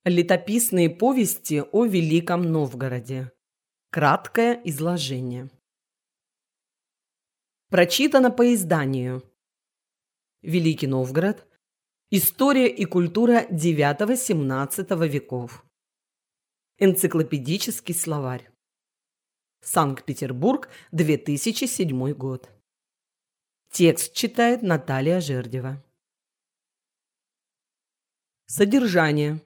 Летописные повести о Великом Новгороде. Краткое изложение. Прочитано по изданию. Великий Новгород. История и культура IX-XVII веков. Энциклопедический словарь. Санкт-Петербург, 2007 год. Текст читает Наталья Жердева. Содержание.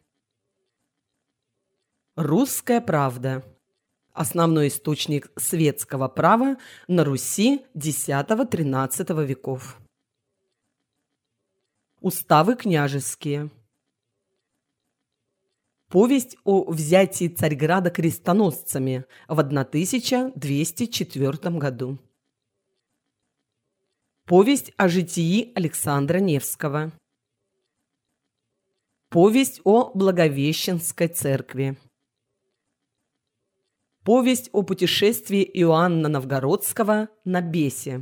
Русская правда. Основной источник светского права на Руси X-XIII веков. Уставы княжеские. Повесть о взятии Царьграда крестоносцами в 1204 году. Повесть о житии Александра Невского. Повесть о Благовещенской церкви. Повесть о путешествии Иоанна Новгородского на Бесе.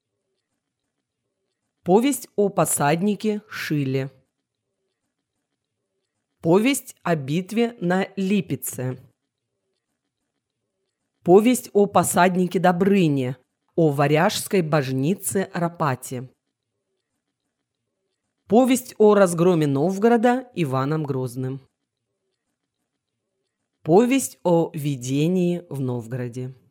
Повесть о посаднике Шиле. Повесть о битве на Липеце. Повесть о посаднике Добрыне, о варяжской божнице Рапате. Повесть о разгроме Новгорода Иваном Грозным. Повесть о видении в Новгороде.